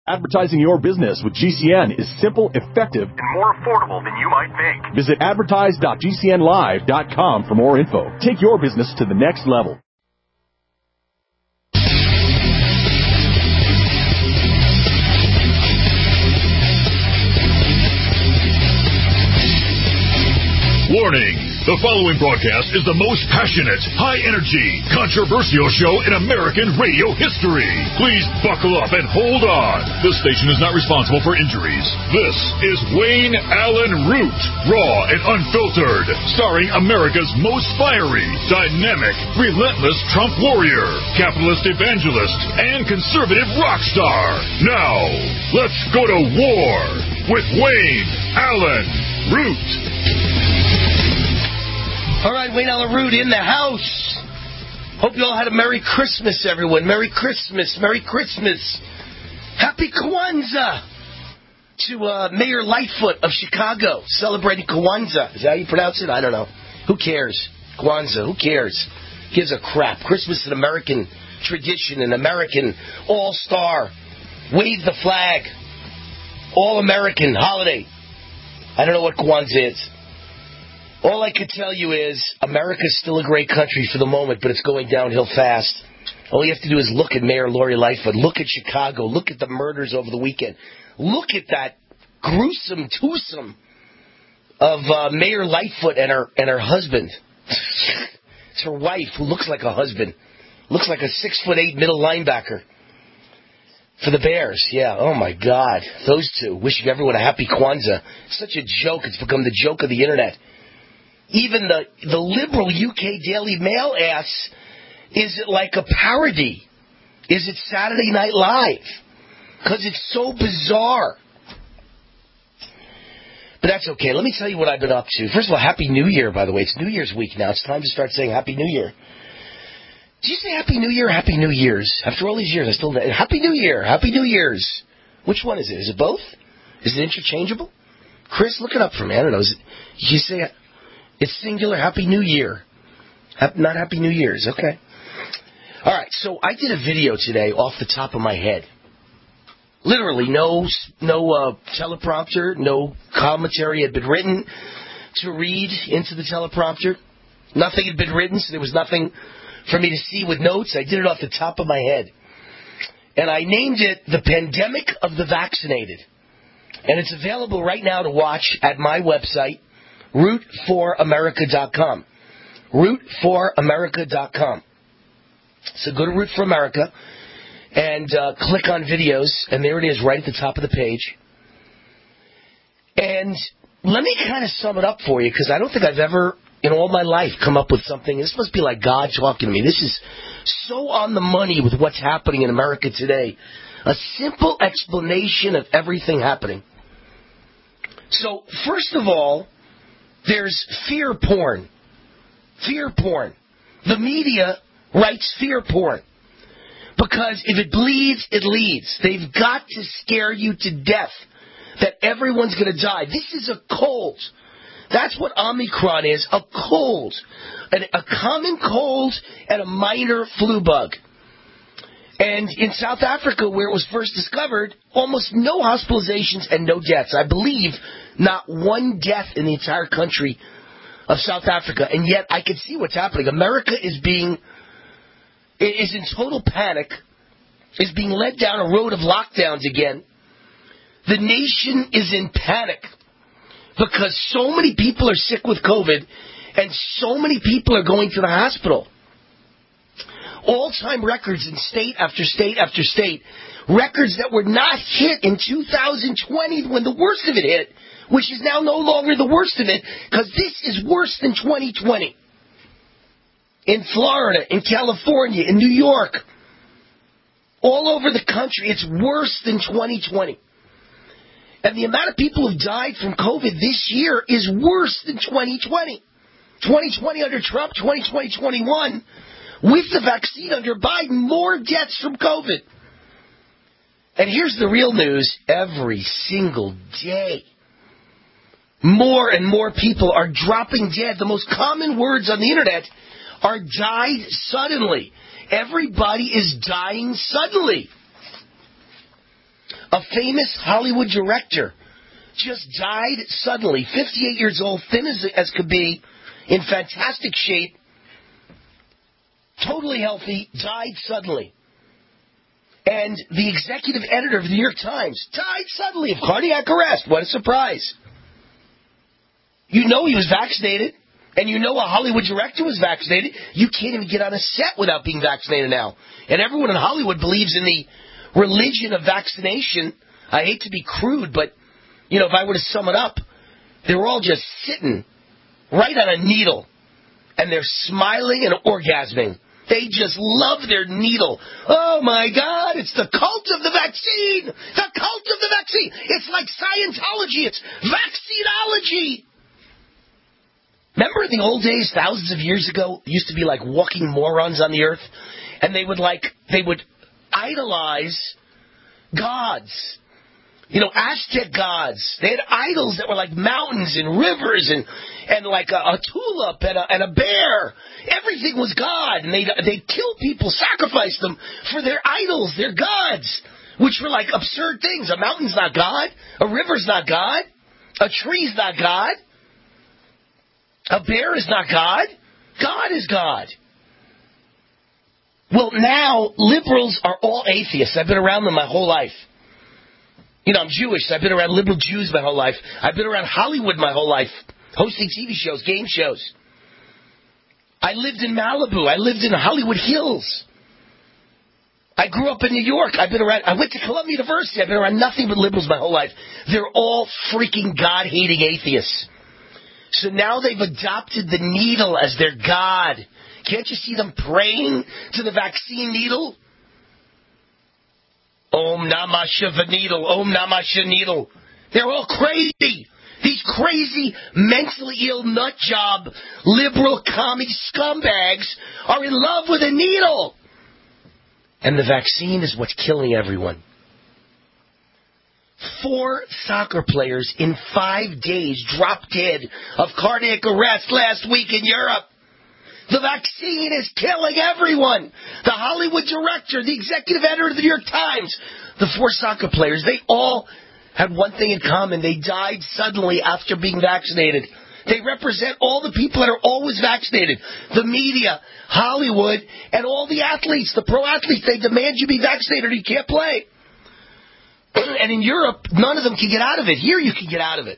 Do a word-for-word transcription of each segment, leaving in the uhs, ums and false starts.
Advertising your business with G C N is simple, effective, and more affordable than you might think. Visit advertise dot g c n live dot com for more info. Take your business to the next level. Warning! The following broadcast is the most passionate, high-energy, controversial show in American radio history. Please buckle up and hold on. This station is not responsible for injuries. This is Wayne Allen Root, raw and unfiltered, starring America's most fiery, dynamic, relentless Trump warrior, capitalist evangelist, and conservative rock star. Now, let's go to war with Wayne Allen Root. All right, Wayne Allen Root in the house. Hope you all had a Merry Christmas, everyone. Merry Christmas, Merry Christmas. Happy Kwanzaa to uh, Mayor Lightfoot of Chicago, celebrating Kwanzaa. Is that how you pronounce it? I don't know. Who cares? Kwanzaa, who cares? Gives a crap. Christmas is an American tradition, an American all-star. Wave the flag. All-American holiday. I don't know what Kwanzaa is. All I can tell you is America's still a great country for the moment, but it's going downhill fast. All you have to do is look at Mayor Lori Lightfoot. Look at Chicago. Look at the murders over the weekend. Look at that gruesome twosome of uh, Mayor Lightfoot and her and her husband. It's her wife, who looks like a husband. Looks like a six foot eight middle linebacker for the Bears. Yeah, oh my God. Those two. Wishing everyone a happy Kwanzaa. It's such a joke. It's become the joke of the internet. Even the, the liberal U K Daily Mail asks, is it like a parody? Is it Saturday Night Live? Because it's so bizarre. But that's okay. Let me tell you what I've been up to. First of all, Happy New Year, by the way. It's New Year's week now. It's time to start saying Happy New Year. Did you say Happy New Year or Happy New Year's? After all these years, I still... Happy New Year. Happy New Year's. Which one is it? Is it both? Is it interchangeable? Chris, look it up for me. I don't know. Is it, you say... It's singular. Happy New Year. Not Happy New Year's. Okay. All right. So I did a video today off the top of my head. Literally, no no uh, teleprompter, no commentary had been written to read into the teleprompter. Nothing had been written, so there was nothing for me to see with notes. I did it off the top of my head. And I named it The Pandemic of the Vaccinated. And it's available right now to watch at my website, root for america dot com. root for america dot com. So go to Root for America and uh, click on videos, and there it is right at the top of the page. And let me kind of sum it up for you, because I don't think I've ever, in all my life, come up with something. This must be like God talking to me. This is so on the money with what's happening in America today. A simple explanation of everything happening. So, first of all, there's fear porn. Fear porn. The media writes fear porn. Because if it bleeds, it leads. They've got to scare you to death that everyone's going to die. This is a cold. That's what Omicron is, a cold. A, a common cold and a minor flu bug. And in South Africa, where it was first discovered, almost no hospitalizations and no deaths. I believe not one death in the entire country of South Africa. And yet I can see what's happening. America is being, is in total panic, is being led down a road of lockdowns again. The nation is in panic because so many people are sick with COVID and so many people are going to the hospital. All-time records in state after state after state. Records that were not hit in two thousand twenty when the worst of it hit, which is now no longer the worst of it, because this is worse than twenty twenty. In Florida, in California, in New York, all over the country, it's worse than twenty twenty. And the amount of people who've died from COVID this year is worse than twenty twenty. twenty twenty under Trump, twenty twenty, twenty-one, with the vaccine under Biden, more deaths from COVID. And here's the real news. Every single day, more and more people are dropping dead. The most common words on the internet are died suddenly. Everybody is dying suddenly. A famous Hollywood director just died suddenly, fifty-eight years old, thin as, as could be, in fantastic shape, totally healthy, died suddenly. And the executive editor of the New York Times died suddenly of cardiac arrest. What a surprise. You know he was vaccinated, and you know a Hollywood director was vaccinated. You can't even get on a set without being vaccinated now. And everyone in Hollywood believes in the religion of vaccination. I hate to be crude, but, you know, if I were to sum it up, they're all just sitting right on a needle, and they're smiling and orgasming. They just love their needle. Oh, my God, it's the cult of the vaccine. The cult of the vaccine. It's like Scientology. It's vaccinology. Remember in the old days, thousands of years ago, there used to be like walking morons on the earth, and they would like, they would idolize gods. You know, Aztec gods. They had idols that were like mountains and rivers and, and like a, a tulip and a, and a bear. Everything was God. And they'd, they'd kill people, sacrifice them for their idols, their gods, which were like absurd things. A mountain's not God. A river's not God. A tree's not God. A bear is not God. God is God. Well, now liberals are all atheists. I've been around them my whole life. You know, I'm Jewish, so I've been around liberal Jews my whole life. I've been around Hollywood my whole life, hosting T V shows, game shows. I lived in Malibu. I lived in Hollywood Hills. I grew up in New York. I've been around. I went to Columbia University. I've been around nothing but liberals my whole life. They're all freaking God-hating atheists. So now they've adopted the needle as their God. Can't you see them praying to the vaccine needle? Om Namah Shiva needle, Om Namah Shiva needle. They're all crazy. These crazy, mentally ill nut job, liberal commie scumbags are in love with a needle. And the vaccine is what's killing everyone. Four soccer players in five days dropped dead of cardiac arrest last week in Europe. The vaccine is killing everyone. The Hollywood director, the executive editor of the New York Times, the four soccer players, they all had one thing in common. They died suddenly after being vaccinated. They represent all the people that are always vaccinated. The media, Hollywood, and all the athletes, the pro athletes. They demand you be vaccinated or you can't play. And in Europe, none of them can get out of it. Here you can get out of it.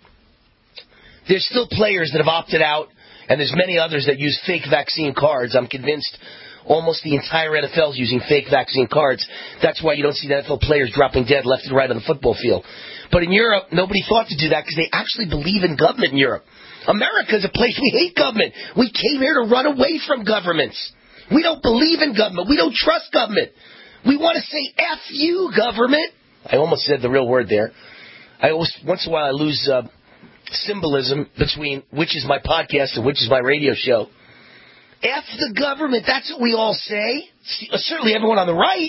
There's still players that have opted out. And there's many others that use fake vaccine cards. I'm convinced almost the entire N F L is using fake vaccine cards. That's why you don't see the N F L players dropping dead left and right on the football field. But in Europe, nobody thought to do that because they actually believe in government in Europe. America is a place we hate government. We came here to run away from governments. We don't believe in government. We don't trust government. We want to say F you, government. I almost said the real word there. I always, once in a while I lose Uh, symbolism between which is my podcast and which is my radio show. F the government, that's what we all say. Certainly everyone on the right.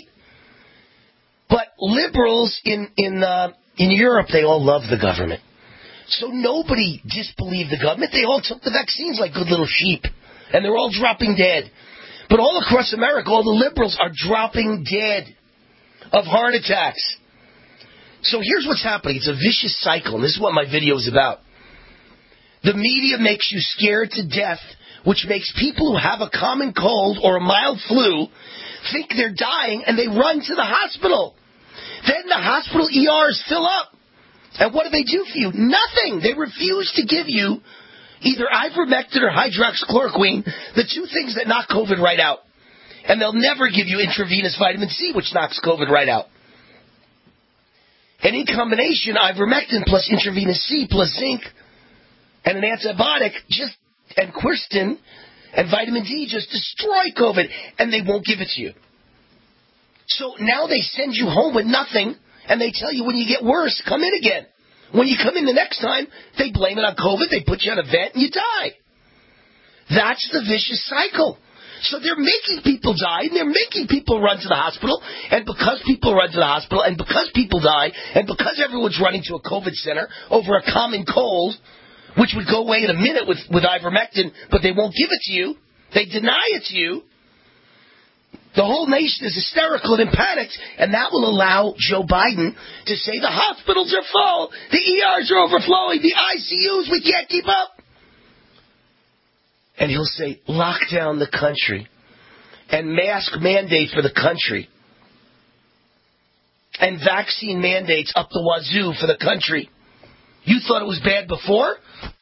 But liberals in in uh, in Europe, they all love the government. So nobody disbelieved the government. They all took the vaccines like good little sheep. And they're all dropping dead. But all across America, all the liberals are dropping dead of heart attacks. So here's what's happening. It's a vicious cycle, and this is what my video is about. The media makes you scared to death, which makes people who have a common cold or a mild flu think they're dying, and they run to the hospital. Then the hospital E Rs fill up. And what do they do for you? Nothing. They refuse to give you either ivermectin or hydroxychloroquine, the two things that knock COVID right out. And they'll never give you intravenous vitamin C, which knocks COVID right out. And in combination, ivermectin plus intravenous C plus zinc and an antibiotic just and quercetin and vitamin D just destroy COVID, and they won't give it to you. So now they send you home with nothing, and they tell you when you get worse, come in again. When you come in the next time, they blame it on COVID, they put you on a vent, and you die. That's the vicious cycle. So they're making people die, and they're making people run to the hospital, and because people run to the hospital, and because people die, and because everyone's running to a COVID center over a common cold, which would go away in a minute with, with ivermectin, but they won't give it to you, they deny it to you, The whole nation is hysterical and panicked, and that will allow Joe Biden to say the hospitals are full, the E Rs are overflowing, the I C Us, we can't keep up. And he'll say, lock down the country, and mask mandate for the country, and vaccine mandates up the wazoo for the country. You thought it was bad before?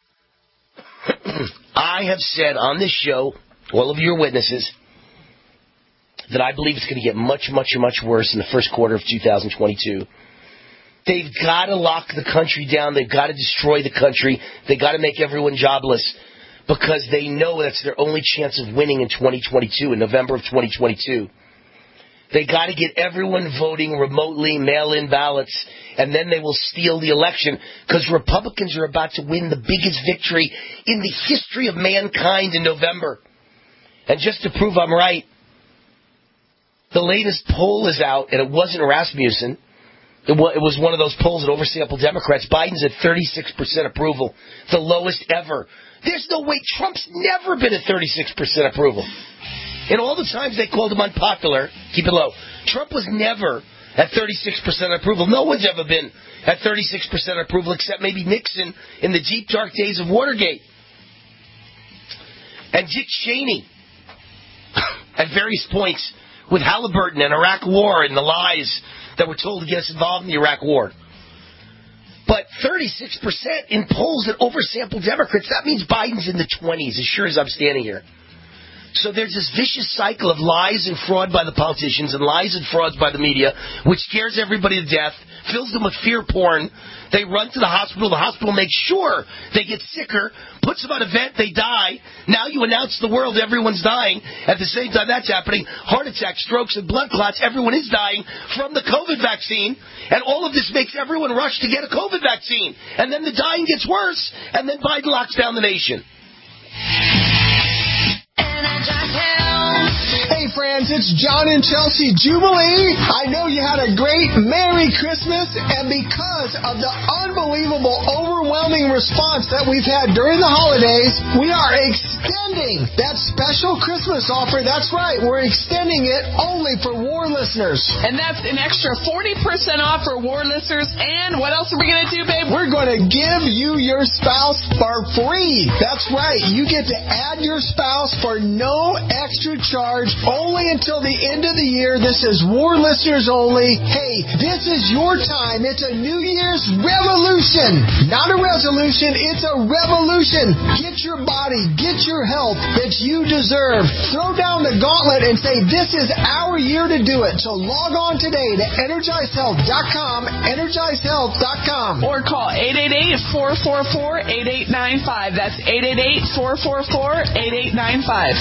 I have said on this show, all of your witnesses, that I believe it's going to get much, much, much worse in the first quarter of two thousand twenty-two. They've got to lock the country down. They've got to destroy the country. They've got to make everyone jobless because they know that's their only chance of winning in twenty twenty-two, in November of twenty twenty-two. They got to get everyone voting remotely, mail-in ballots, and then they will steal the election because Republicans are about to win the biggest victory in the history of mankind in November. And just to prove I'm right, the latest poll is out, and it wasn't Rasmussen. It was one of those polls that oversampled Democrats. Biden's at thirty-six percent approval, the lowest ever. There's no way. Trump's never been at thirty-six percent approval. In all the times they called him unpopular, keep it low, Trump was never at thirty-six percent approval. No one's ever been at thirty-six percent approval except maybe Nixon in the deep, dark days of Watergate. And Dick Cheney, at various points, with Halliburton and Iraq War and the lies that were told to get us involved in the Iraq War. But thirty-six percent in polls that oversample Democrats, that means Biden's in the twenties, as sure as I'm standing here. So there's this vicious cycle of lies and fraud by the politicians and lies and frauds by the media, which scares everybody to death, fills them with fear porn. They run to the hospital. The hospital makes sure they get sicker, puts them on a vent, they die. Now you announce to the world everyone's dying. At the same time that's happening, heart attacks, strokes, and blood clots, everyone is dying from the COVID vaccine. And all of this makes everyone rush to get a COVID vaccine. And then the dying gets worse, and then Biden locks down the nation. Hey friends, it's John and Chelsea Jubilee. I know you had a great Merry Christmas, and because of the unbelievable, overwhelming response that we've had during the holidays, we are extending that special Christmas offer. That's right, we're extending it only for war listeners. And that's an extra forty percent off for war listeners. And what else are we going to do, babe? We're going to give you your spouse for free. That's right, you get to add your spouse for no extra charge, only until the end of the year. This is war listeners only. Hey, this is your time. It's a New Year's revolution. Not a resolution, it's a revolution. Get your body, get your health that you deserve. Throw down the gauntlet and say, this is our year to do it. So log on today to energize health dot com, energize health dot com. Or call eight eight eight, four four four, eight eight nine five. That's eight eight eight, four four four, eight eight nine five.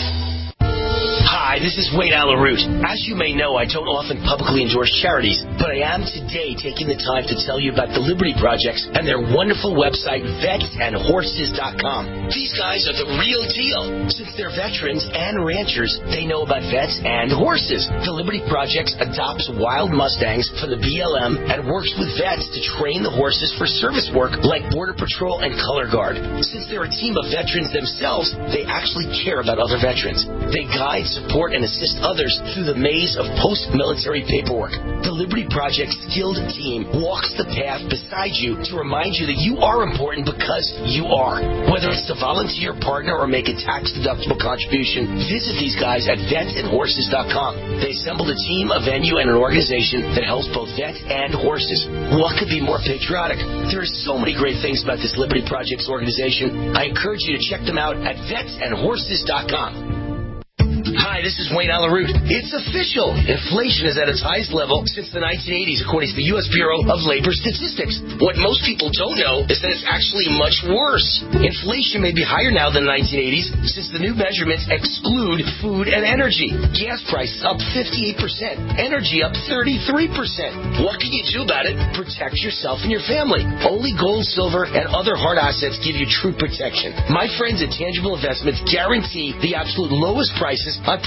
Hi, this is Wayne Alaroot. As you may know, I don't often publicly endorse charities, but I am today taking the time to tell you about the Liberty Projects and their wonderful website, vets and horses dot com. These guys are the real deal. Since they're veterans and ranchers, they know about vets and horses. The Liberty Projects adopts wild Mustangs for the B L M and works with vets to train the horses for service work like Border Patrol and Color Guard. Since they're a team of veterans themselves, they actually care about other veterans. They guide, support, and assist others through the maze of post-military paperwork. The Liberty Project skilled team walks the path beside you to remind you that you are important because you are. Whether it's to volunteer, partner, or make a tax-deductible contribution, visit these guys at vets and horses dot com. They assembled a team, a venue, and an organization that helps both vets and horses. What could be more patriotic? There are so many great things about this Liberty Projects organization. I encourage you to check them out at vets and horses dot com. Hi, this is Wayne Alaroot. It's official. Inflation is at its highest level since the nineteen eighties, according to the U S Bureau of Labor Statistics. What most people don't know is that it's actually much worse. Inflation may be higher now than the nineteen eighties since the new measurements exclude food and energy. Gas prices up fifty-eight percent. Energy up thirty-three percent. What can you do about it? Protect yourself and your family. Only gold, silver, and other hard assets give you true protection. My friends at Tangible Investments guarantee the absolute lowest prices on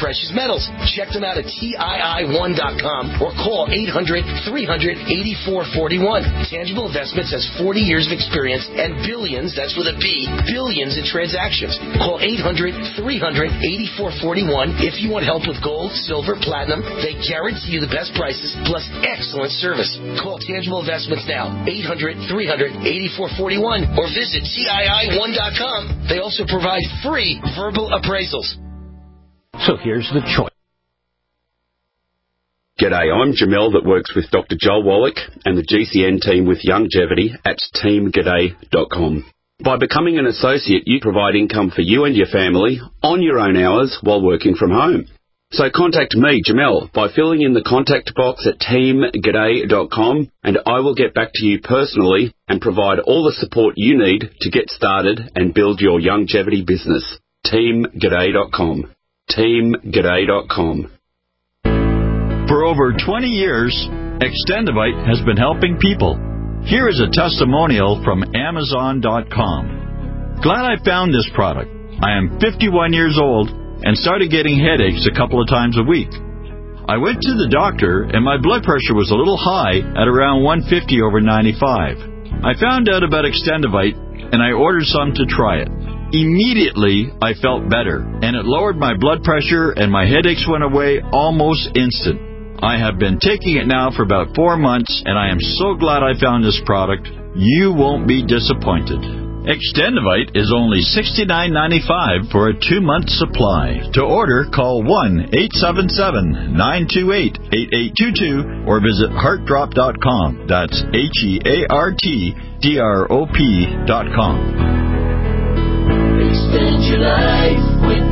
precious metals. Check them out at T I I one dot com or call eight hundred, three hundred, eighty-four forty-one. Tangible Investments has forty years of experience and billions, that's with a B, billions in transactions. Call eight hundred, three hundred, eighty-four forty-one if you want help with gold, silver, platinum. They guarantee you the best prices plus excellent service. Call Tangible Investments now, eight hundred, three hundred, eighty-four forty-one, or visit T I I one dot com. They also provide free verbal appraisals. So here's the choice. G'day, I'm Jamel that works with Doctor Joel Wallach and the G C N team with Longevity at team g'day dot com. By becoming an associate, you provide income for you and your family on your own hours while working from home. So contact me, Jamel, by filling in the contact box at team g'day dot com, and I will get back to you personally and provide all the support you need to get started and build your longevity business. team g'day dot com. team g'day dot com. For over twenty years, Extendivite has been helping people. Here is a testimonial from Amazon dot com. Glad I found this product. I am fifty-one years old and started getting headaches a couple of times a week. I went to the doctor and my blood pressure was a little high at around one fifty over ninety-five. I found out about Extendivite and I ordered some to try it. Immediately, I felt better and it lowered my blood pressure and my headaches went away almost instant. I have been taking it now for about four months and I am so glad I found this product. You won't be disappointed. Extendivite is only sixty-nine ninety-five for a two-month supply. To order, call one eight seven seven, nine two eight, eight eight two two or visit heart drop dot com. That's H E A R T D R O P dot com. Extend your life with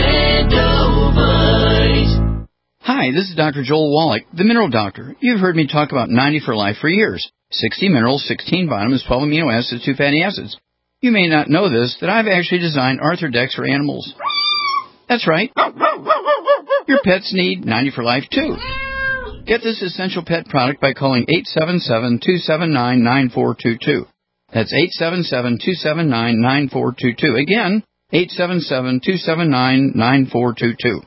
Extendivite. Hi, this is Doctor Joel Wallach, the Mineral Doctor. You've heard me talk about ninety for Life for years. sixty minerals, sixteen vitamins, twelve amino acids, two fatty acids. You may not know this, that I've actually designed Arthrodex for animals. That's right. Your pets need ninety for Life, too. Get this essential pet product by calling eight seven seven, two seven nine, nine four two two. That's eight seven seven, two seven nine, nine four two two. Again, eight seven seven, two seven nine, nine four two two.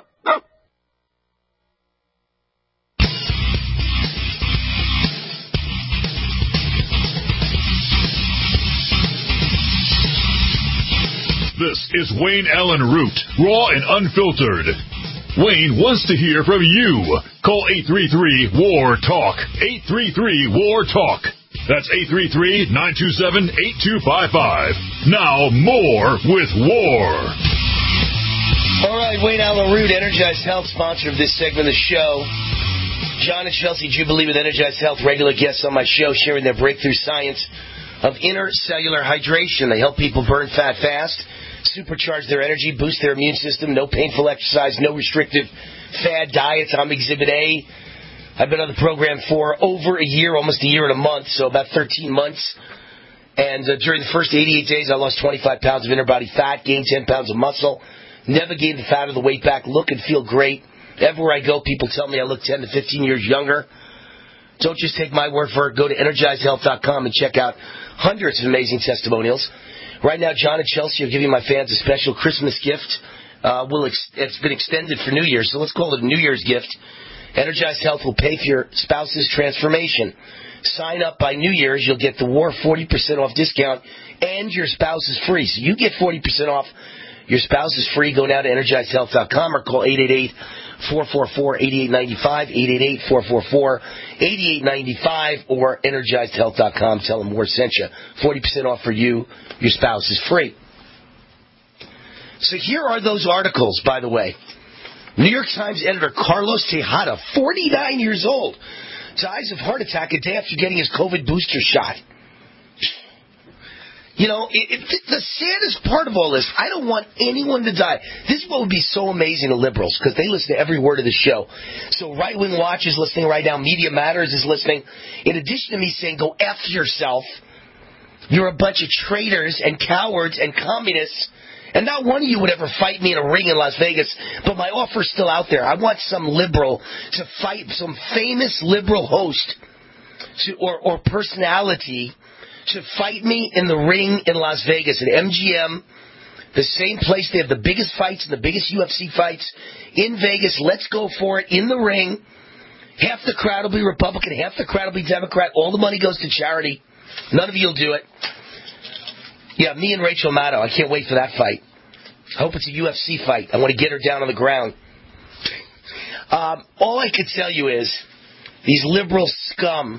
This is Wayne Allen Root, raw and unfiltered. Wayne wants to hear from you. Call eight three three, W A R, TALK. eight three three, W A R, TALK. That's eight three three, nine two seven, eight two five five. Now, more with War. All right, Wayne Allen Root, Energized Health, sponsor of this segment of the show. John and Chelsea Jubilee with Energized Health, regular guests on my show, sharing their breakthrough science of intercellular hydration. They help people burn fat fast, supercharge their energy, boost their immune system, no painful exercise, no restrictive fad diets. I'm Exhibit A. I've been on the program for over a year, almost a year and a month, so about thirteen months. And uh, during the first eighty-eight days, I lost twenty-five pounds of inner body fat, gained ten pounds of muscle, never gained the fat or the weight back, look and feel great. Everywhere I go, people tell me I look ten to fifteen years younger. Don't just take my word for it. Go to energized health dot com and check out hundreds of amazing testimonials. Right now, John and Chelsea are giving my fans a special Christmas gift. Uh, we'll ex- it's been extended for New Year's, so let's call it a New Year's gift. Energized Health will pay for your spouse's transformation. Sign up by New Year's. You'll get the War forty percent off discount, and your spouse is free. So you get forty percent off. Your spouse is free. Go now to energized health dot com or call eight eight eight, four four four, eight eight nine five, eight eight eight, four four four, eight eight nine five, or energized health dot com. Tell them War sent you. forty percent off for you. Your spouse is free. So here are those articles, by the way. New York Times editor Carlos Tejada, forty-nine years old, dies of heart attack a day after getting his COVID booster shot. You know, it, it, the saddest part of all this, I don't want anyone to die. This is what would be so amazing to liberals, because they listen to every word of the show. So Right Wing Watch is listening right now. Media Matters is listening. In addition to me saying, go F yourself, you're a bunch of traitors and cowards and communists. And not one of you would ever fight me in a ring in Las Vegas, but my offer's still out there. I want some liberal to fight, some famous liberal host to, or, or personality to fight me in the ring in Las Vegas at M G M The same place they have the biggest fights and the biggest U F C fights in Vegas. Let's go for it in the ring. Half the crowd will be Republican, half the crowd will be Democrat. All the money goes to charity. None of you will do it. Yeah, me and Rachel Maddow. I can't wait for that fight. I hope it's a U F C fight. I want to get her down on the ground. Um, all I could tell you is these liberal scum,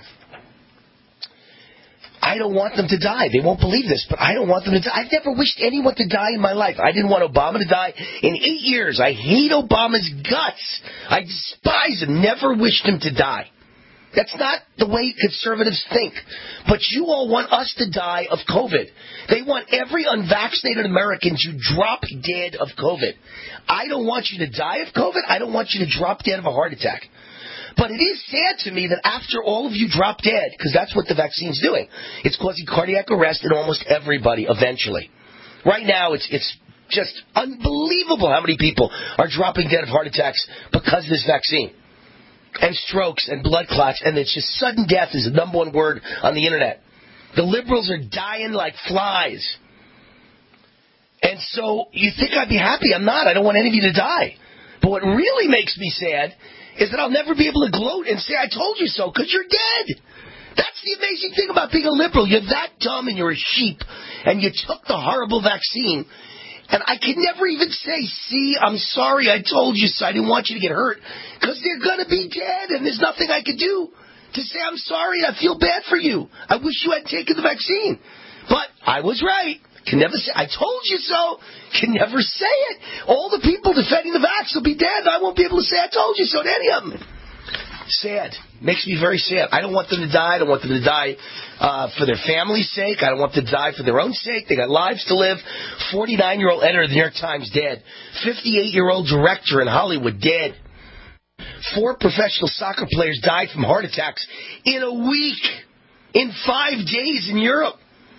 I don't want them to die. They won't believe this, but I don't want them to die. I've never wished anyone to die in my life. I didn't want Obama to die in eight years. I hate Obama's guts. I despise him. Never wished him to die. That's not the way conservatives think. But you all want us to die of COVID. They want every unvaccinated American to drop dead of COVID. I don't want you to die of COVID. I don't want you to drop dead of a heart attack. But it is sad to me that after all of you drop dead, because that's what the vaccine's doing, it's causing cardiac arrest in almost everybody eventually. Right now, it's it's just unbelievable how many people are dropping dead of heart attacks because of this vaccine. And strokes and blood clots, and it's just sudden death is the number one word on the internet. The liberals are dying like flies. And so you think I'd be happy? I'm not. I don't want any of you to die. But what really makes me sad is that I'll never be able to gloat and say, I told you so, because you're dead. That's the amazing thing about being a liberal. You're that dumb and you're a sheep, and you took the horrible vaccine. And I could never even say, see, I'm sorry, I told you so, I didn't want you to get hurt, because they're going to be dead, and there's nothing I could do to say, I'm sorry, I feel bad for you. I wish you hadn't taken the vaccine. But I was right. Can never say, I told you so. Can never say it. All the people defending the vax will be dead, and I won't be able to say I told you so to any of them. Sad. Makes me very sad. I don't want them to die. I don't want them to die uh, for their family's sake. I don't want them to die for their own sake. They got lives to live. forty-nine-year-old editor of the New York Times, dead. fifty-eight-year-old director in Hollywood, dead. Four professional soccer players died from heart attacks in a week, in five days in Europe.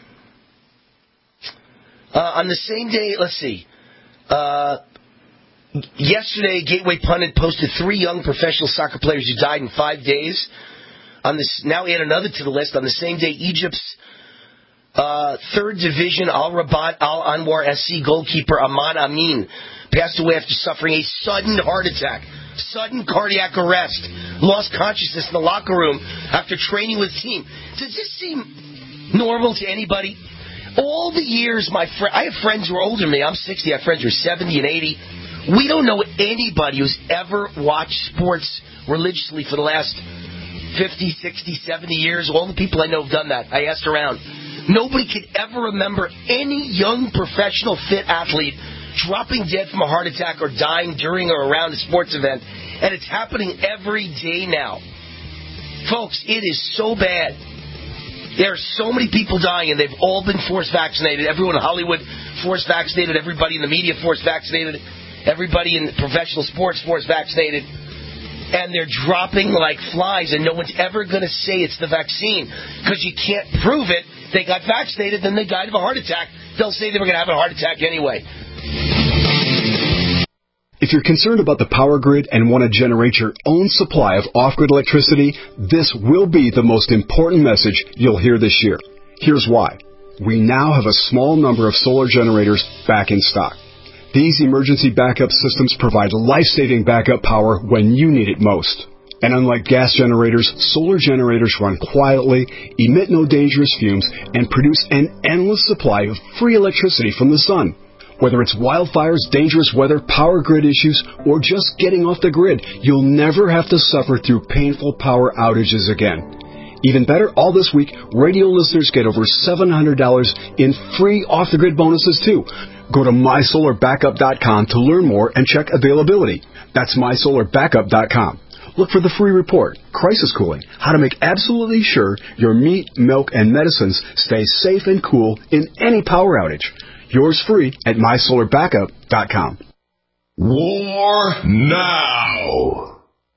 Uh, on the same day, let's see, uh, yesterday, Gateway Pundit posted three young professional soccer players who died in five days. On this, now add another to the list. On the same day, Egypt's uh, third division Al Rabat Al Anwar S C goalkeeper Aman Amin passed away after suffering a sudden heart attack, sudden cardiac arrest, lost consciousness in the locker room after training with the team. Does this seem normal to anybody? All the years, my friend, I have friends who are older than me. I'm sixty. I have friends who are seventy and eighty. We don't know anybody who's ever watched sports religiously for the last fifty, sixty, seventy years. All the people I know have done that. I asked around. Nobody could ever remember any young professional fit athlete dropping dead from a heart attack or dying during or around a sports event. And it's happening every day now. Folks, it is so bad. There are so many people dying, and they've all been forced vaccinated. Everyone in Hollywood forced vaccinated. Everybody in the media forced vaccinated. Everybody in professional sports forced vaccinated. And they're dropping like flies, and no one's ever going to say it's the vaccine because you can't prove it. They got vaccinated, then they died of a heart attack. They'll say they were going to have a heart attack anyway. If you're concerned about the power grid and want to generate your own supply of off-grid electricity, this will be the most important message you'll hear this year. Here's why. We now have a small number of solar generators back in stock. These emergency backup systems provide life-saving backup power when you need it most. And unlike gas generators, solar generators run quietly, emit no dangerous fumes, and produce an endless supply of free electricity from the sun. Whether it's wildfires, dangerous weather, power grid issues, or just getting off the grid, you'll never have to suffer through painful power outages again. Even better, all this week, radio listeners get over seven hundred dollars in free off-the-grid bonuses, too. Go to my solar backup dot com to learn more and check availability. That's my solar backup dot com. Look for the free report, Crisis Cooling, how to make absolutely sure your meat, milk, and medicines stay safe and cool in any power outage. Yours free at my solar backup dot com. War now.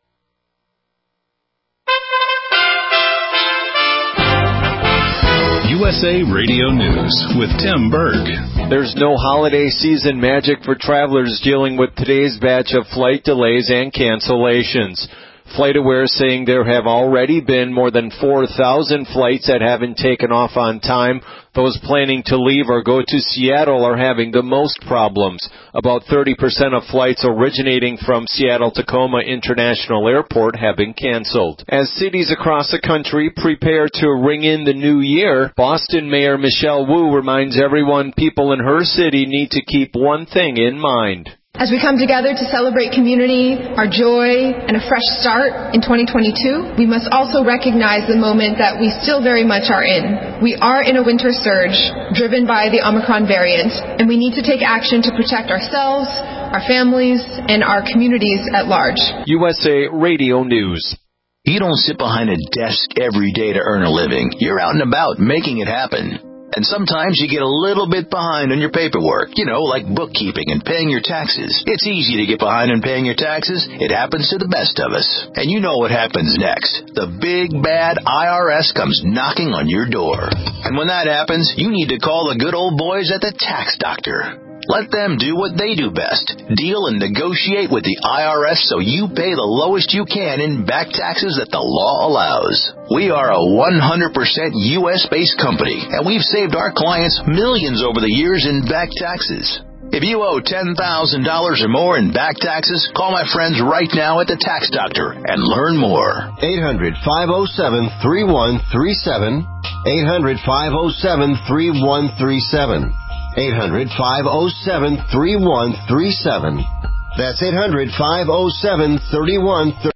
U S A Radio News with Tim Berg. There's no holiday season magic for travelers dealing with today's batch of flight delays and cancellations. FlightAware saying there have already been more than four thousand flights that haven't taken off on time. Those planning to leave or go to Seattle are having the most problems. About thirty percent of flights originating from Seattle-Tacoma International Airport have been canceled. As cities across the country prepare to ring in the new year, Boston Mayor Michelle Wu reminds everyone people in her city need to keep one thing in mind. As we come together to celebrate community, our joy, and a fresh start in twenty twenty-two, we must also recognize the moment that we still very much are in. We are in a winter surge driven by the Omicron variant, and we need to take action to protect ourselves, our families, and our communities at large. U S A Radio News. You don't sit behind a desk every day to earn a living. You're out and about making it happen. And sometimes you get a little bit behind on your paperwork, you know, like bookkeeping and paying your taxes. It's easy to get behind on paying your taxes. It happens to the best of us. And you know what happens next. The big, bad I R S comes knocking on your door. And when that happens, you need to call the good old boys at the Tax Doctor. Let them do what they do best. Deal and negotiate with the I R S so you pay the lowest you can in back taxes that the law allows. We are a one hundred percent U S-based company, and we've saved our clients millions over the years in back taxes. If you owe ten thousand dollars or more in back taxes, call my friends right now at the Tax Doctor and learn more. eight hundred, five oh seven, three one three seven. eight hundred, five oh seven, three one three seven. eight hundred, five oh seven, three one three seven. That's eight hundred, five oh seven, three one three seven.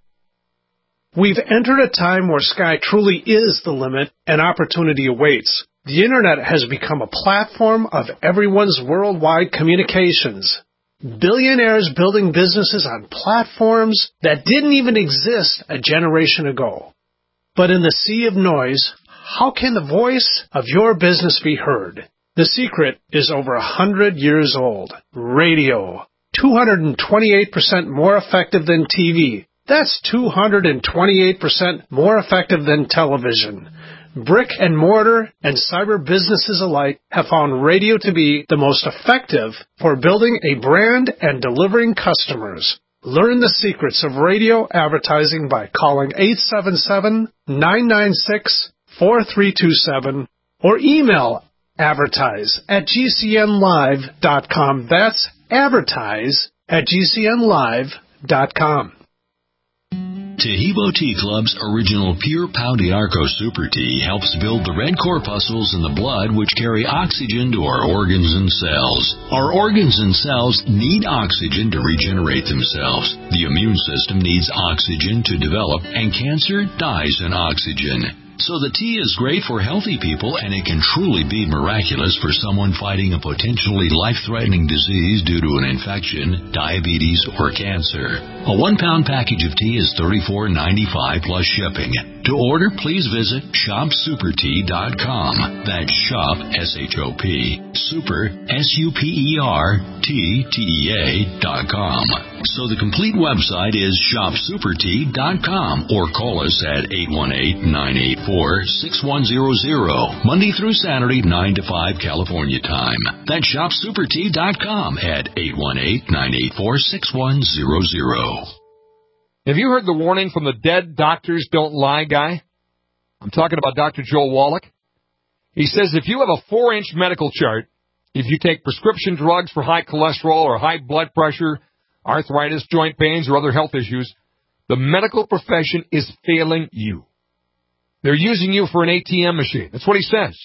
We've entered a time where sky truly is the limit and opportunity awaits. The Internet has become a platform of everyone's worldwide communications. Billionaires building businesses on platforms that didn't even exist a generation ago. But in the sea of noise, how can the voice of your business be heard? The secret is over a hundred years old. Radio. two hundred twenty-eight percent more effective than T V. That's two hundred twenty-eight percent more effective than television. Brick and mortar and cyber businesses alike have found radio to be the most effective for building a brand and delivering customers. Learn the secrets of radio advertising by calling eight seven seven, nine nine six, four three two seven or email advertise at g c n live dot com. That's advertise at g c n live dot com. Tahibo Tea Club's original Pure Pau d'Arco Super Tea helps build the red corpuscles in the blood which carry oxygen to our organs and cells. Our organs and cells need oxygen to regenerate themselves. The immune system needs oxygen to develop, and cancer dies in oxygen. So the tea is great for healthy people, and it can truly be miraculous for someone fighting a potentially life-threatening disease due to an infection, diabetes, or cancer. A one-pound package of tea is thirty-four ninety-five plus shipping. To order, please visit shop super tea dot com. That's shop, S H O P, super, S U P E R, T, T E A, dot com. So the complete website is shop super tea dot com, or call us at eight one eight, nine eight four, six one zero zero, Monday through Saturday, nine to five California time. That's shop super tea dot com at eight one eight, nine eight four, six one zero zero. Have you heard the warning from the Dead Doctors Don't Lie guy? I'm talking about Doctor Joel Wallach. He says if you have a four-inch medical chart, if you take prescription drugs for high cholesterol or high blood pressure, arthritis, joint pains, or other health issues, the medical profession is failing you. They're using you for an A T M machine. That's what he says.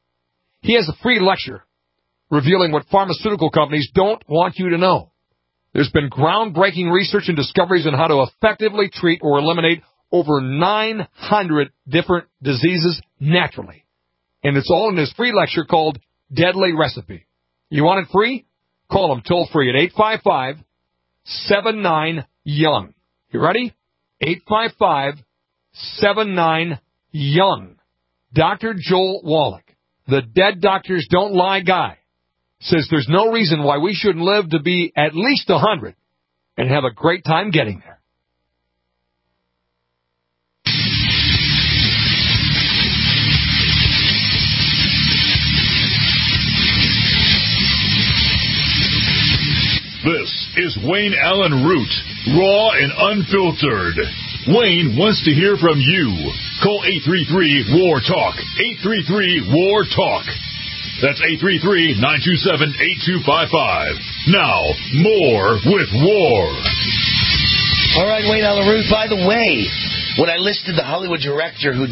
He has a free lecture revealing what pharmaceutical companies don't want you to know. There's been groundbreaking research and discoveries on how to effectively treat or eliminate over nine hundred different diseases naturally. And it's all in his free lecture called Deadly Recipe. You want it free? Call him toll free at eight five five, seven nine, young. You ready? eight five five, seven nine, young. Doctor Joel Wallach, the Dead Doctors Don't Lie guy, says there's no reason why we shouldn't live to be at least one hundred and have a great time getting there. This is Wayne Allen Root, raw and unfiltered. Wayne wants to hear from you. Call eight three three, W A R, TALK. eight three three, W A R, TALK. That's eight three three, nine two seven, eight two five five. Now, more with War. All right, Wayne Allyn Root. By the way, when I listed the Hollywood director who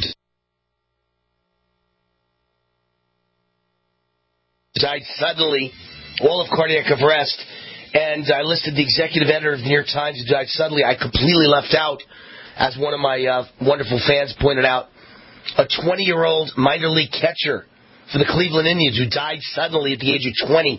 died suddenly, all of cardiac arrest, and I listed the executive editor of the New York Times who died suddenly, I completely left out, as one of my uh, wonderful fans pointed out, a twenty-year-old minor league catcher for the Cleveland Indians who died suddenly at the age of twenty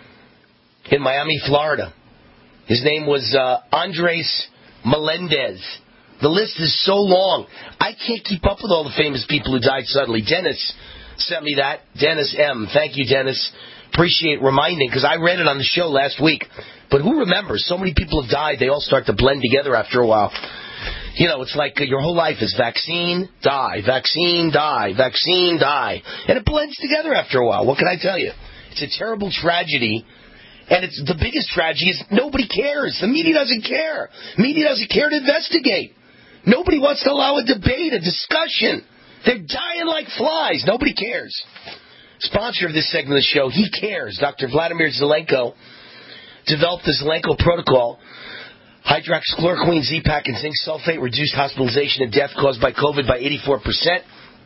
in Miami, Florida. His name was uh, Andres Melendez. The list is so long. I can't keep up with all the famous people who died suddenly. Dennis sent me that. Dennis M. Thank you, Dennis. Appreciate reminding, because I read it on the show last week. But who remembers? So many people have died, they all start to blend together after a while. You know, it's like uh, your whole life is vaccine, die, vaccine, die, vaccine, die. And it blends together after a while. What can I tell you? It's a terrible tragedy. And it's the biggest tragedy is nobody cares. The media doesn't care. Media doesn't care to investigate. Nobody wants to allow a debate, a discussion. They're dying like flies. Nobody cares. Sponsor of this segment of the show, He Cares. Doctor Vladimir Zelenko developed the Zelenko protocol. Hydroxychloroquine, Z-Pak, and zinc sulfate reduced hospitalization and death caused by COVID by eighty-four percent.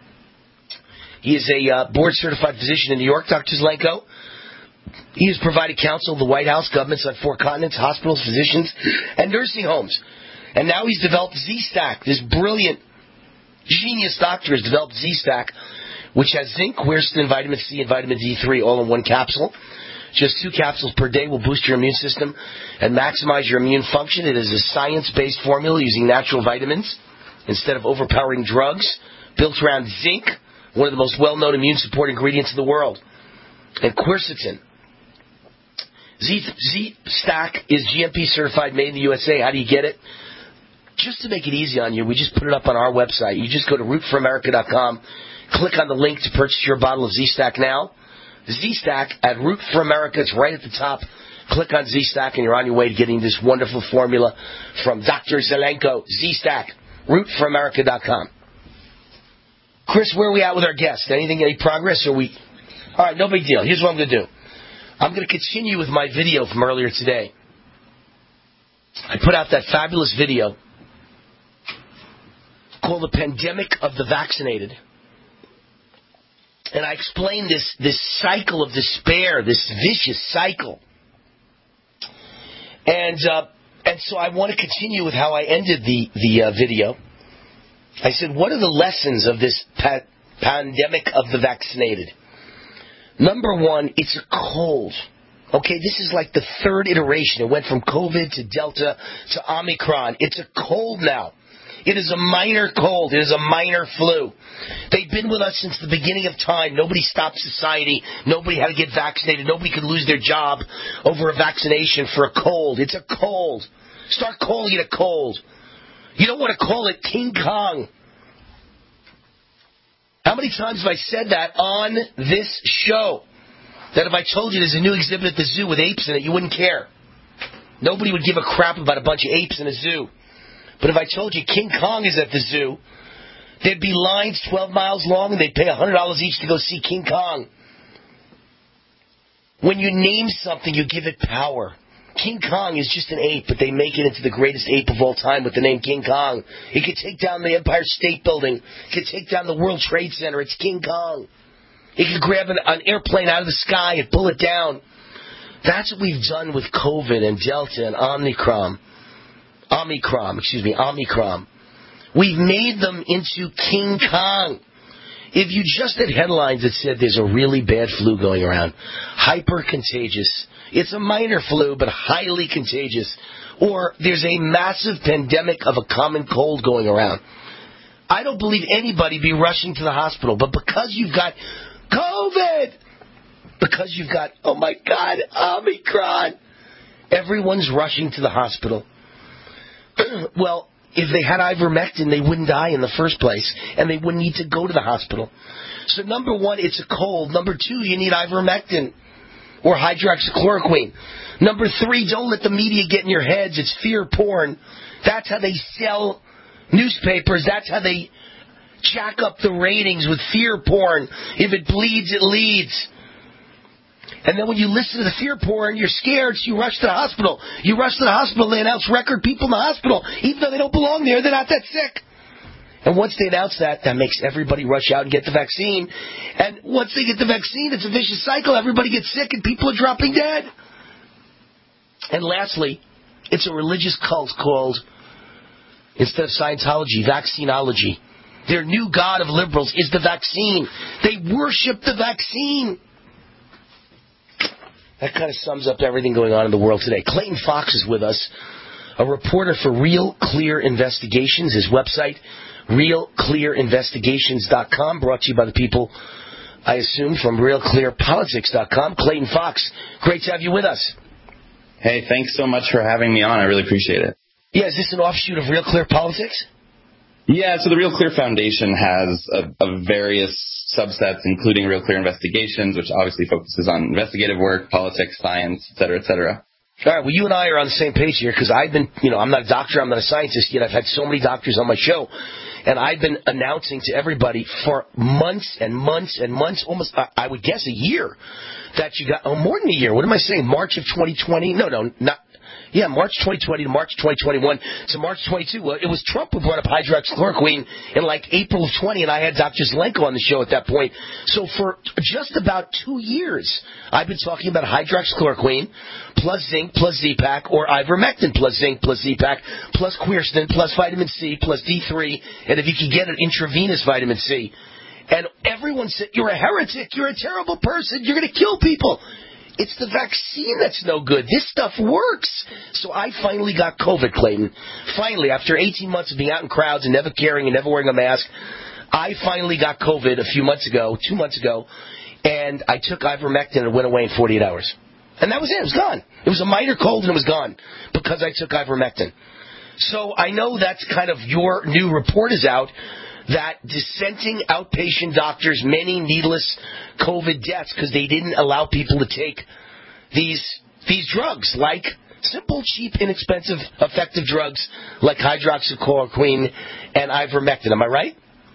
He is a uh, board-certified physician in New York, Doctor Zelenko. He has provided counsel to the White House, governments on four continents, hospitals, physicians, and nursing homes. And now he's developed Z-Stack. This brilliant, genius doctor has developed Z-Stack, which has zinc, quercetin, vitamin C, and vitamin D three all in one capsule. Just two capsules per day will boost your immune system and maximize your immune function. It is a science-based formula using natural vitamins instead of overpowering drugs, built around zinc, one of the most well-known immune support ingredients in the world, and quercetin. Z, Z-Stack is G M P certified, made in the U S A. How do you get it? Just to make it easy on you, we just put it up on our website. You just go to root for america dot com, click on the link to purchase your bottle of Z-Stack now. Z-Stack at Root for America. It's right at the top. Click on Z-Stack and you're on your way to getting this wonderful formula from Doctor Zelenko. Z-Stack. root for america dot com. Chris, where are we at with our guest? Anything, any progress? Or we? All right, no big deal. Here's what I'm going to do. I'm going to continue with my video from earlier today. I put out that fabulous video called The Pandemic of the Vaccinated. And I explained this, this cycle of despair, this vicious cycle. And uh, and so I want to continue with how I ended the, the uh, video. I said, what are the lessons of this pa- pandemic of the vaccinated? Number one, it's a cold. Okay, this is like the third iteration. It went from COVID to Delta to Omicron. It's a cold now. It is a minor cold. It is a minor flu. They've been with us since the beginning of time. Nobody stopped society. Nobody had to get vaccinated. Nobody could lose their job over a vaccination for a cold. It's a cold. Start calling it a cold. You don't want to call it King Kong. How many times have I said that on this show? That if I told you there's a new exhibit at the zoo with apes in it, you wouldn't care. Nobody would give a crap about a bunch of apes in a zoo. But if I told you King Kong is at the zoo, there'd be lines twelve miles long and they'd pay one hundred dollars each to go see King Kong. When you name something, you give it power. King Kong is just an ape, but they make it into the greatest ape of all time with the name King Kong. It could take down the Empire State Building. It could take down the World Trade Center. It's King Kong. It could grab an, an airplane out of the sky and pull it down. That's what we've done with COVID and Delta and Omicron. Omicron, excuse me, Omicron. We've made them into King Kong. If you just had headlines that said there's a really bad flu going around, hyper contagious, it's a minor flu but highly contagious, or there's a massive pandemic of a common cold going around, I don't believe anybody be rushing to the hospital. But because you've got COVID, because you've got, oh my God, Omicron, everyone's rushing to the hospital. Well, if they had ivermectin, they wouldn't die in the first place, and they wouldn't need to go to the hospital. So number one, it's a cold. Number two, you need ivermectin or hydroxychloroquine. Number three, don't let the media get in your heads. It's fear porn. That's how they sell Newspapers, that's how they jack up the ratings with fear porn. If it bleeds, it leads. And then when you listen to the fear porn, you're scared, so you rush to the hospital. You rush to the hospital, they announce record people in the hospital. Even though they don't belong there, they're not that sick. And once they announce that, that makes everybody rush out and get the vaccine. And once they get the vaccine, it's a vicious cycle. Everybody gets sick and people are dropping dead. And lastly, it's a religious cult called, instead of Scientology, vaccinology. Their new god of liberals is the vaccine. They worship the vaccine. That kind of sums up everything going on in the world today. Clayton Fox is with us, a reporter for Real Clear Investigations. His website, real clear investigations dot com, brought to you by the people, I assume, from real clear politics dot com. Clayton Fox, great to have you with us. Hey, thanks so much for having me on. I really appreciate it. Yeah, is this an offshoot of Real Clear Politics? Yeah, so the Real Clear Foundation has a, a various subsets, including Real Clear Investigations, which obviously focuses on investigative work, politics, science, et cetera, et cetera. All right, well, you and I are on the same page here because I've been, you know, I'm not a doctor, I'm not a scientist yet. I've had so many doctors on my show, and I've been announcing to everybody for months and months and months, almost, I would guess a year, that you got, oh, more than a year. What am I saying? March of twenty twenty? No, no, not. Yeah, March twenty twenty to March twenty twenty-one to March twenty-two. Well, it was Trump who brought up hydroxychloroquine in like April of twenty, and I had Doctor Zelenko on the show at that point. So for just about two years, I've been talking about hydroxychloroquine plus zinc plus Z-Pak, or ivermectin plus zinc plus Z-Pak plus quercetin plus vitamin C plus D three, and if you can get an intravenous vitamin C. And everyone said, you're a heretic, you're a terrible person, you're going to kill people. It's the vaccine that's no good. This stuff works. So I finally got COVID, Clayton. Finally, after eighteen months of being out in crowds and never caring and never wearing a mask, I finally got COVID a few months ago, two months ago, and I took ivermectin and it went away in forty-eight hours. And that was it. It was gone. It was a minor cold and it was gone because I took ivermectin. So I know that's kind of your new report is out, that dissenting outpatient doctors, many needless COVID deaths because they didn't allow people to take these these drugs, like simple, cheap, inexpensive, effective drugs like hydroxychloroquine and ivermectin. Am I right?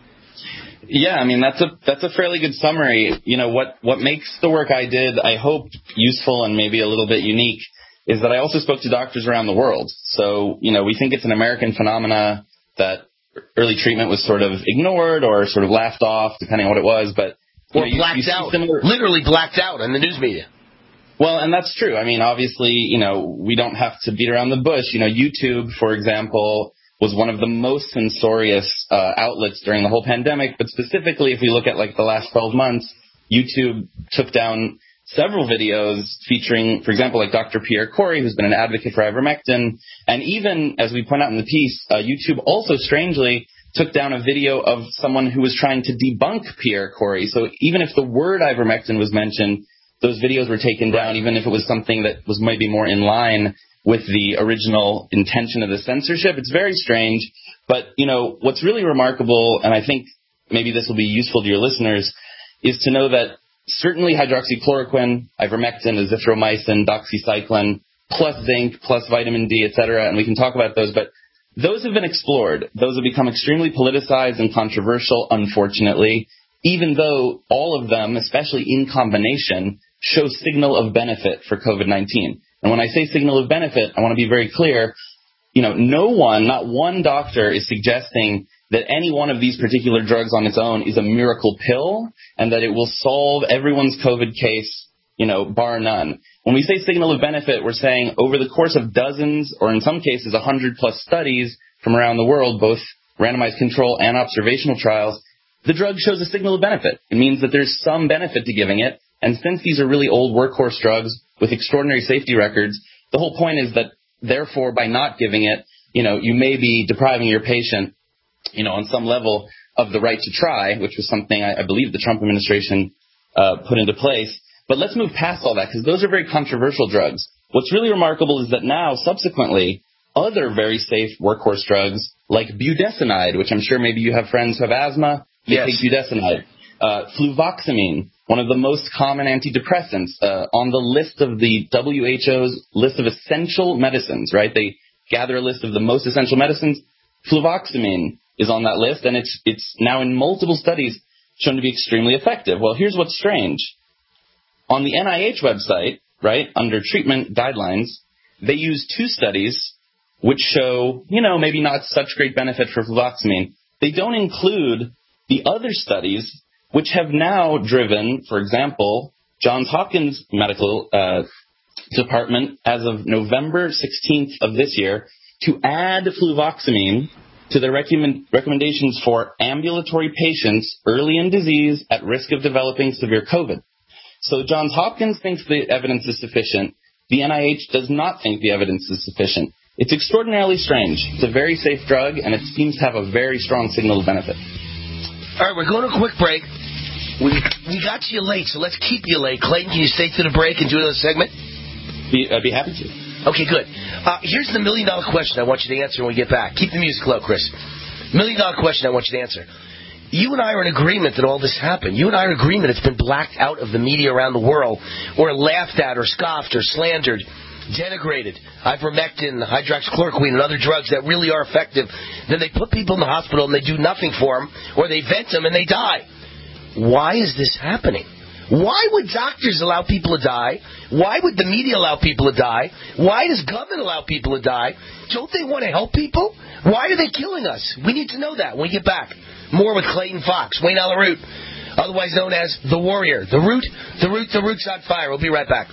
Yeah, I mean, that's a that's a fairly good summary. You know, what, what makes the work I did, I hope, useful and maybe a little bit unique is that I also spoke to doctors around the world. So, you know, we think it's an American phenomena that early treatment was sort of ignored or sort of laughed off, depending on what it was, but or know, blacked you, you out, similar... literally blacked out in the news media. Well, and that's true. I mean, obviously, you know, we don't have to beat around the bush. You know, YouTube, for example, was one of the most censorious uh, outlets during the whole pandemic. But specifically, if we look at like the last twelve months, YouTube took down several videos featuring, for example, like Doctor Pierre Kory, who's been an advocate for ivermectin. And even, as we point out in the piece, uh, YouTube also strangely took down a video of someone who was trying to debunk Pierre Kory. So even if the word ivermectin was mentioned, those videos were taken down, even if it was something that was maybe more in line with the original intention of the censorship. It's very strange. But, you know, what's really remarkable, and I think maybe this will be useful to your listeners, is to know that certainly hydroxychloroquine, ivermectin, azithromycin, doxycycline, plus zinc, plus vitamin D, et cetera, and we can talk about those, but those have been explored. Those have become extremely politicized and controversial, unfortunately, even though all of them, especially in combination, show signal of benefit for COVID nineteen. And when I say signal of benefit, I want to be very clear. You know, no one, not one doctor is suggesting that any one of these particular drugs on its own is a miracle pill and that it will solve everyone's COVID case, you know, bar none. When we say signal of benefit, we're saying over the course of dozens, or in some cases a hundred plus studies from around the world, both randomized control and observational trials, the drug shows a signal of benefit. It means that there's some benefit to giving it. And since these are really old workhorse drugs with extraordinary safety records, the whole point is that, therefore, by not giving it, you know, you may be depriving your patient, you know, on some level of the right to try, which was something I, I believe the Trump administration uh, put into place. But let's move past all that, because those are very controversial drugs. What's really remarkable is that now, subsequently, other very safe workhorse drugs, like budesonide, which I'm sure maybe you have friends who have asthma, they yes. take budesonide, uh, fluvoxamine, one of the most common antidepressants, uh, on the list of the W H O's list of essential medicines, right? They gather a list of the most essential medicines. Fluvoxamine is on that list, and it's it's now in multiple studies shown to be extremely effective. Well, here's what's strange. On the N I H website, right, under treatment guidelines, they use two studies which show, you know, maybe not such great benefit for fluvoxamine. They don't include the other studies which have now driven, for example, Johns Hopkins Medical uh, Department as of November sixteenth of this year to add fluvoxamine to the recommend, recommendations for ambulatory patients early in disease at risk of developing severe COVID. So Johns Hopkins thinks the evidence is sufficient. The N I H does not think the evidence is sufficient. It's extraordinarily strange. It's a very safe drug, and it seems to have a very strong signal of benefit. All right, we're going to a quick break. We we got you late, so let's keep you late. Clayton, can you stay through the break and do another segment? Be, I'd be happy to. Okay, good. Uh, here's the million-dollar question I want you to answer when we get back. Keep the music low, Chris. Million-dollar question I want you to answer. You and I are in agreement that all this happened. You and I are in agreement it's been blacked out of the media around the world, or laughed at, or scoffed, or slandered, denigrated. Ivermectin, hydroxychloroquine, and other drugs that really are effective. Then they put people in the hospital and they do nothing for them, or they vent them and they die. Why is this happening? Why would doctors allow people to die? Why would the media allow people to die? Why does government allow people to die? Don't they want to help people? Why are they killing us? We need to know that when we get back. More with Clayton Fox, Wayne Allyn Root, otherwise known as The Warrior. The Root, The Root, The Root's on fire. We'll be right back.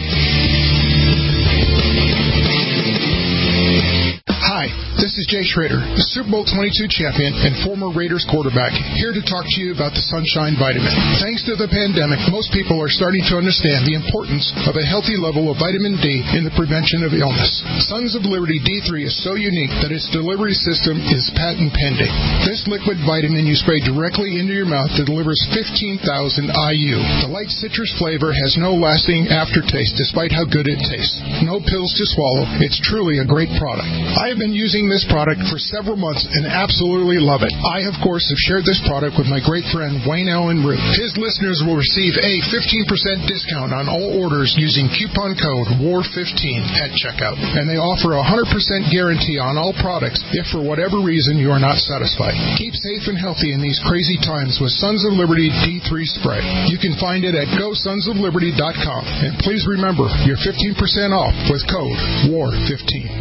Hi, this is Jay Schrader, the Super Bowl twenty-two champion and former Raiders quarterback, here to talk to you about the Sunshine Vitamin. Thanks to the pandemic, most people are starting to understand the importance of a healthy level of vitamin D in the prevention of illness. Sons of Liberty D three is so unique that its delivery system is patent pending. This liquid vitamin you spray directly into your mouth that delivers fifteen thousand I U. The light citrus flavor has no lasting aftertaste despite how good it tastes. No pills to swallow. It's truly a great product. I have been using this product for several months and absolutely love it. I, of course, have shared this product with my great friend Wayne Allyn Root. His listeners will receive a fifteen percent discount on all orders using coupon code W A R fifteen at checkout. And they offer a one hundred percent guarantee on all products if for whatever reason you are not satisfied. Keep safe and healthy in these crazy times with Sons of Liberty D three Spray. You can find it at go sons of liberty dot com. And please remember, you're fifteen percent off with code W A R fifteen.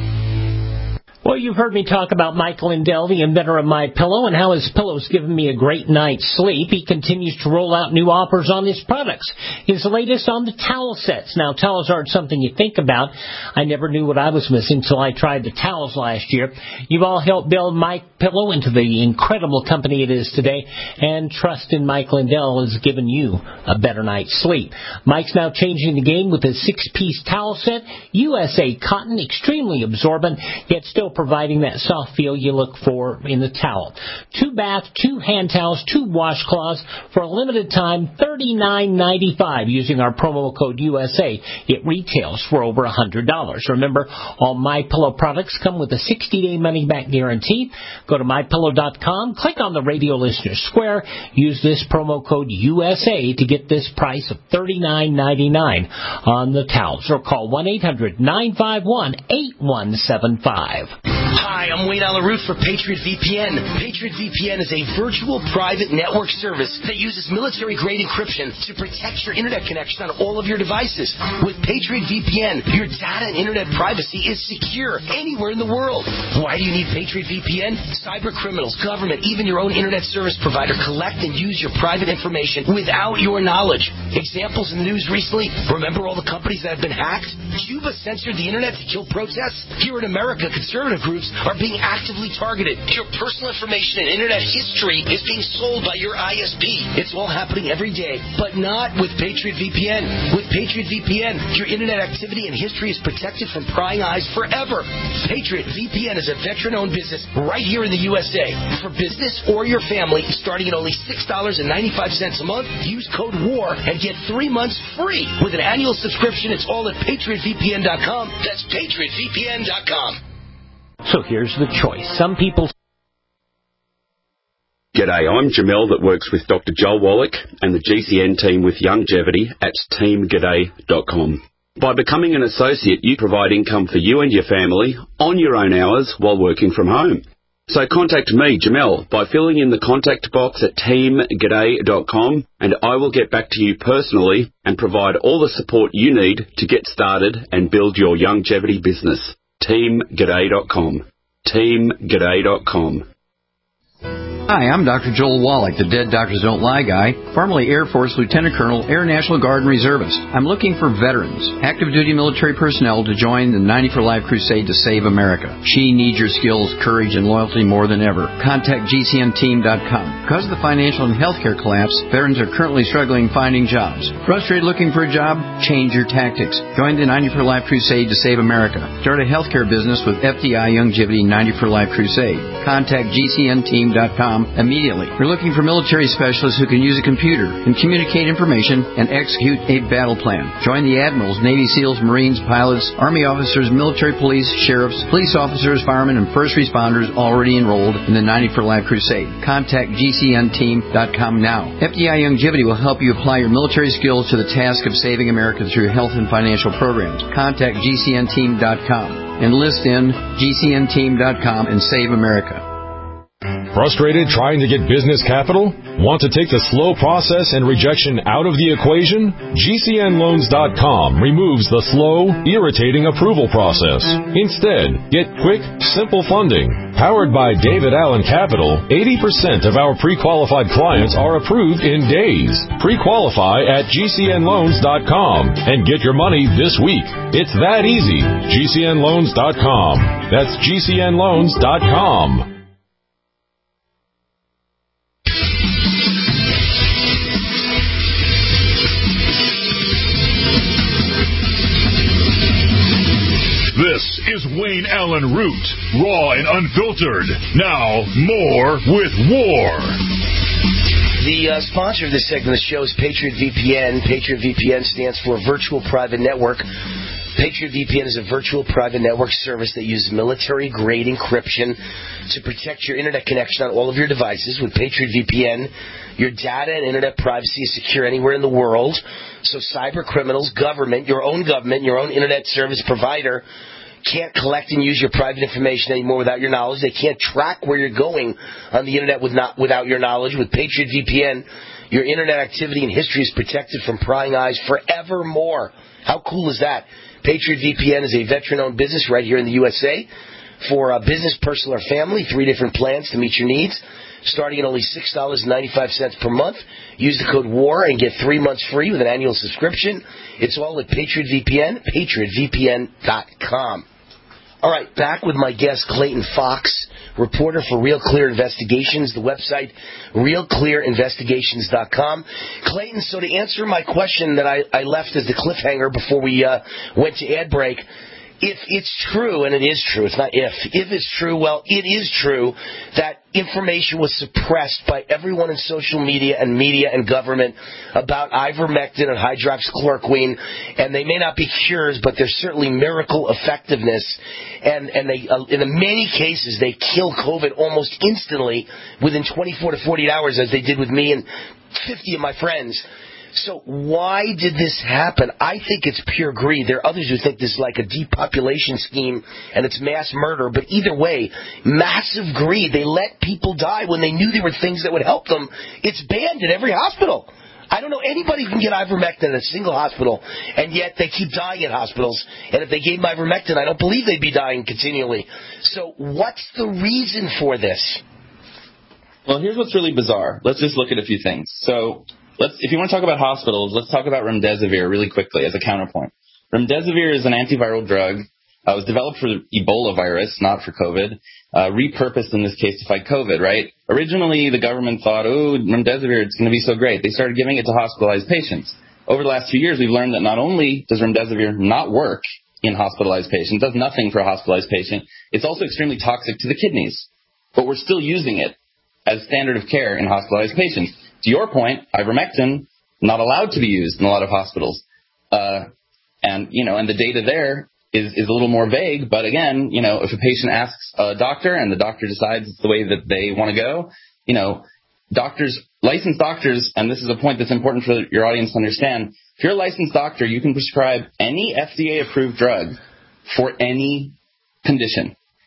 Well, you've heard me talk about Mike Lindell, the inventor of MyPillow, and how his pillow's given me a great night's sleep. He continues to roll out new offers on his products. His latest on the towel sets. Now, towels aren't something you think about. I never knew what I was missing until I tried the towels last year. You've all helped build MyPillow into the incredible company it is today, and trust in Mike Lindell has given you a better night's sleep. Mike's now changing the game with his six-piece towel set, U S A cotton, extremely absorbent, yet still providing that soft feel you look for in the towel. Two bath, two hand towels, two washcloths for a limited time, thirty-nine ninety-five using our promo code U S A. It retails for over one hundred dollars. Remember, all MyPillow products come with a sixty-day money-back guarantee. Go to my pillow dot com, click on the radio listener square, use this promo code U S A to get this price of thirty-nine ninety-nine on the towels, or call one eight hundred nine five one eight one seven five. Hi, I'm Wayne Allyn Root for Patriot V P N. Patriot V P N is a virtual private network service that uses military-grade encryption to protect your internet connection on all of your devices. With Patriot V P N, your data and internet privacy is secure anywhere in the world. Why do you need Patriot V P N? Cyber criminals, government, even your own internet service provider collect and use your private information without your knowledge. Examples in the news recently, remember all the companies that have been hacked? Cuba censored the internet to kill protests? Here in America, conservative groups are being actively targeted. Your personal information and internet history is being sold by your I S P. It's all happening every day, but not with Patriot V P N. With Patriot V P N, your internet activity and history is protected from prying eyes forever. Patriot V P N is a veteran-owned business right here in the U S A. For business or your family, starting at only six dollars and ninety-five cents a month, use code W A R and get three months free. With an annual subscription, it's all at patriot v p n dot com. That's patriot v p n dot com. So here's the choice. Some people... G'day, I'm Jamel that works with Doctor Joel Wallach and the G C N team with Longevity at team g'day dot com. By becoming an associate, you provide income for you and your family on your own hours while working from home. So contact me, Jamel, by filling in the contact box at team g'day dot com, and I will get back to you personally and provide all the support you need to get started and build your longevity business. team g'day dot com. team g'day dot com. Hi, I'm Doctor Joel Wallach, the Dead Doctors Don't Lie guy, formerly Air Force Lieutenant Colonel, Air National Guard and Reservist. I'm looking for veterans, active duty military personnel to join the ninety for Life crusade to save America. She needs your skills, courage, and loyalty more than ever. Contact G C N team dot com. Because of the financial and healthcare collapse, veterans are currently struggling finding jobs. Frustrated looking for a job? Change your tactics. Join the ninety for Life crusade to save America. Start a healthcare business with F D I Longevity ninety for Life crusade. Contact G C N team dot com immediately. We're looking for military specialists who can use a computer and communicate information and execute a battle plan. Join the admirals, Navy SEALs, Marines, pilots, Army officers, military police, sheriffs, police officers, firemen, and first responders already enrolled in the ninety for Life crusade. Contact G C N team dot com now. F D I Longevity will help you apply your military skills to the task of saving America through health and financial programs. Contact G C N team dot com. Enlist in G C N team dot com and save America. Frustrated trying to get business capital? Want to take the slow process and rejection out of the equation? G C N loans dot com removes the slow, irritating approval process. Instead, get quick, simple funding. Powered by David Allen Capital, eighty percent of our pre-qualified clients are approved in days. Pre-qualify at G C N loans dot com and get your money this week. It's that easy. G C N loans dot com. That's G C N loans dot com. This is Wayne Allen Root, raw and unfiltered. Now, more with War. The uh, sponsor of this segment of the show is Patriot V P N. Patriot V P N stands for Virtual Private Network. Patriot V P N is a virtual private network service that uses military-grade encryption to protect your internet connection on all of your devices. With Patriot V P N, your data and internet privacy is secure anywhere in the world. So cyber criminals, government, your own government, your own internet service provider can't collect and use your private information anymore without your knowledge. They can't track where you're going on the internet with not, without your knowledge. With Patriot V P N, your internet activity and history is protected from prying eyes forevermore. How cool is that? Patriot V P N is a veteran-owned business right here in the U S A for a business, personal, or family. Three different plans to meet your needs, starting at only six dollars and ninety-five cents per month. Use the code WAR and get three months free with an annual subscription. It's all at Patriot V P N, patriot v p n dot com. All right, back with my guest, Clayton Fox, reporter for Real Clear Investigations, the website real clear investigations dot com. Clayton, so to answer my question that I, I left as the cliffhanger before we uh, went to ad break, if it's true, and it is true, it's not if, if it's true, well, it is true that information was suppressed by everyone in social media and media and government about ivermectin and hydroxychloroquine, and they may not be cures, but they're certainly miracle effectiveness, and, and they, uh, in many cases, they kill COVID almost instantly within twenty-four to forty-eight hours, as they did with me and fifty of my friends. So why did this happen? I think it's pure greed. There are others who think this is like a depopulation scheme and it's mass murder. But either way, massive greed. They let people die when they knew there were things that would help them. It's banned in every hospital. I don't know anybody who can get ivermectin in a single hospital, and yet they keep dying in hospitals. And if they gave them ivermectin, I don't believe they'd be dying continually. So what's the reason for this? Well, here's what's really bizarre. Let's just look at a few things. So Let's, if you want to talk about hospitals, let's talk about remdesivir really quickly as a counterpoint. Remdesivir is an antiviral drug. Uh, it was developed for Ebola virus, not for COVID, uh, repurposed in this case to fight COVID, right? Originally, the government thought, oh, remdesivir, it's going to be so great. They started giving it to hospitalized patients. Over the last few years, we've learned that not only does remdesivir not work in hospitalized patients, does nothing for a hospitalized patient, it's also extremely toxic to the kidneys. But we're still using it as standard of care in hospitalized patients. To your point, ivermectin, not allowed to be used in a lot of hospitals. Uh, and, you know, and the data there is, is a little more vague. But again, you know, if a patient asks a doctor and the doctor decides it's the way that they want to go, you know, doctors, licensed doctors, and this is a point that's important for your audience to understand, if you're a licensed doctor, you can prescribe any F D A-approved drug for any condition.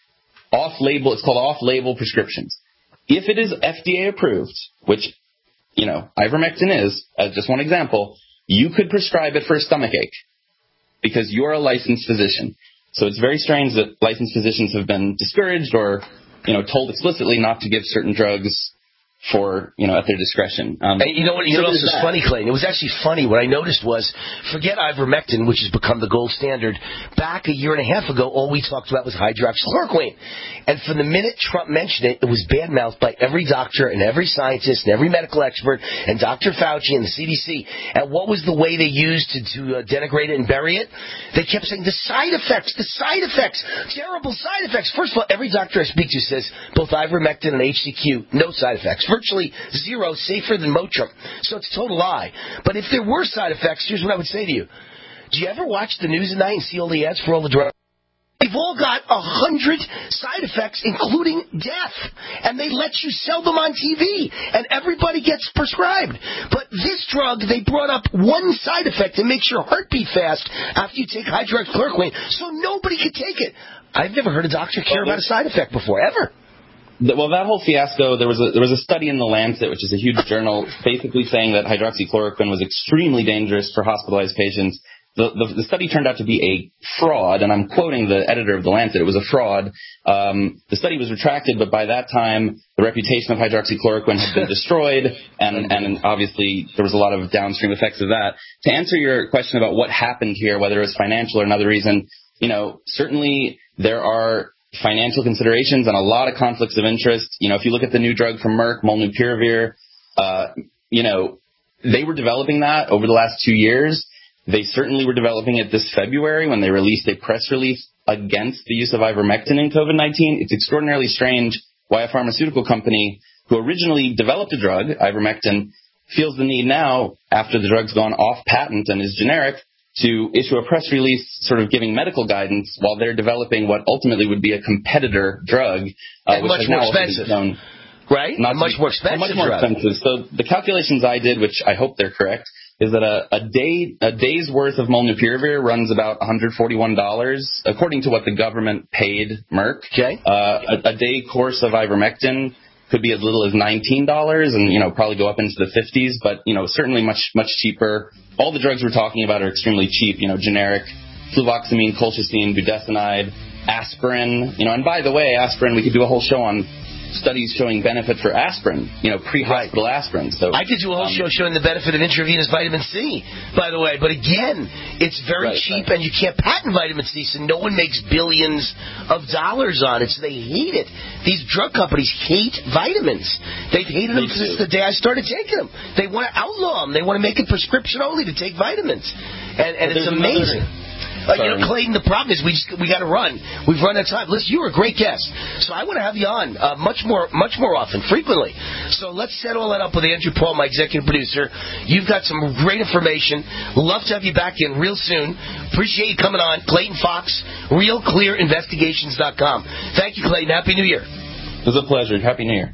off-label, it's called off-label prescriptions. If it is F D A approved, which, you know, ivermectin is, as just one example, you could prescribe it for a stomach ache because you're a licensed physician. So it's very strange that licensed physicians have been discouraged or, you know, told explicitly not to give certain drugs for, you know, at their discretion. Um, and you know what, you so know what else is funny, Clayton? It was actually funny. What I noticed was, forget ivermectin, which has become the gold standard. Back a year and a half ago, all we talked about was hydroxychloroquine. And from the minute Trump mentioned it, it was bad-mouthed by every doctor and every scientist and every medical expert and Doctor Fauci and the C D C. And what was the way they used to, to uh, denigrate it and bury it? They kept saying, the side effects, the side effects, terrible side effects. First of all, every doctor I speak to says both ivermectin and H C Q, no side effects. Virtually zero, safer than Motrin. So it's a total lie. But if there were side effects, here's what I would say to you. Do you ever watch the news at night and see all the ads for all the drugs? They've all got a hundred side effects, including death. And they let you sell them on T V. And everybody gets prescribed. But this drug, they brought up one side effect that makes your heart beat fast after you take hydroxychloroquine. So nobody could take it. I've never heard a doctor care about a side effect before, ever. Well, that whole fiasco, there was a there was a study in The Lancet, which is a huge journal, basically saying that hydroxychloroquine was extremely dangerous for hospitalized patients. The, the, the study turned out to be a fraud, and I'm quoting the editor of The Lancet. It was a fraud. Um, the study was retracted, but by that time, the reputation of hydroxychloroquine had been destroyed, and, and obviously there was a lot of downstream effects of that. To answer your question about what happened here, whether it was financial or another reason, you know, certainly there are financial considerations and a lot of conflicts of interest. You know, if you look at the new drug from Merck, Molnupiravir, uh, you know, they were developing that over the last two years. They certainly were developing it this February when they released a press release against the use of ivermectin in COVID nineteen. It's extraordinarily strange why a pharmaceutical company who originally developed a drug, ivermectin, feels the need now, after the drug's gone off patent and is generic, to issue a press release sort of giving medical guidance while they're developing what ultimately would be a competitor drug. Uh, and which much has more now expensive. Known right? Not much to, more expensive Much more drug. expensive. So the calculations I did, which I hope they're correct, is that a, a day a day's worth of Molnupiravir runs about one hundred forty-one dollars, according to what the government paid Merck. Okay. Uh, a, a day course of ivermectin could be as little as nineteen dollars and, you know, probably go up into the fifties, but, you know, certainly much, much cheaper. All the drugs we're talking about are extremely cheap, you know, generic, fluvoxamine, colchicine, budesonide, aspirin, you know, and by the way, aspirin, we could do a whole show on studies showing benefit for aspirin, you know, pre-hospital right. aspirin. So I could do a whole um, show showing the benefit of intravenous vitamin C, by the way. But again, it's very right, cheap, right. and you can't patent vitamin C, so no one makes billions of dollars on it. So they hate it. These drug companies hate vitamins. They've hated them since the day I started taking them. They want to outlaw them. They want to make it prescription only to take vitamins, and, and it's amazing. Another... Uh, you know, Clayton, the problem is we just we got to run. We've run out of time. Listen, you were a great guest, so I want to have you on uh, much more, much more often, frequently. So let's set all that up with Andrew Paul, my executive producer. You've got some great information. Love to have you back in real soon. Appreciate you coming on. Clayton Fox, real clear investigations dot com. Thank you, Clayton. Happy New Year. It was a pleasure. Happy New Year.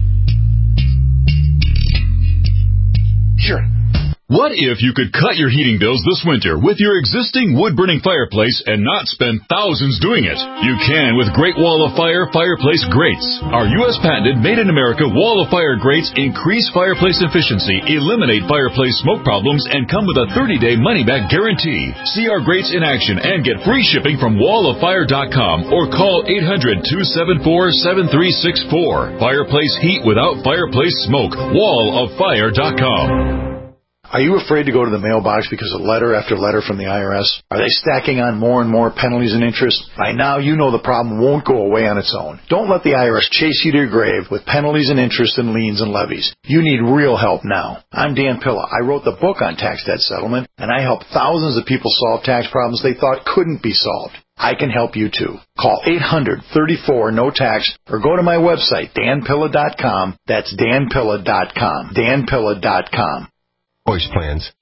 Sure. What if you could cut your heating bills this winter with your existing wood-burning fireplace and not spend thousands doing it? You can with Great Wall of Fire Fireplace Grates. Our U S patented made-in-America Wall of Fire grates increase fireplace efficiency, eliminate fireplace smoke problems, and come with a thirty-day money-back guarantee. See our grates in action and get free shipping from wall of fire dot com or call eight hundred, two seven four, seven three six four. Fireplace heat without fireplace smoke. wall of fire dot com. Are you afraid to go to the mailbox because of letter after letter from the I R S? Are they stacking on more and more penalties and interest? By now, you know the problem won't go away on its own. Don't let the I R S chase you to your grave with penalties and interest and liens and levies. You need real help now. I'm Dan Pilla. I wrote the book on tax debt settlement, and I help thousands of people solve tax problems they thought couldn't be solved. I can help you too. Call eight hundred, thirty-four, no tax or go to my website, dan pilla dot com. That's dan pilla dot com. dan pilla dot com. Voice plans.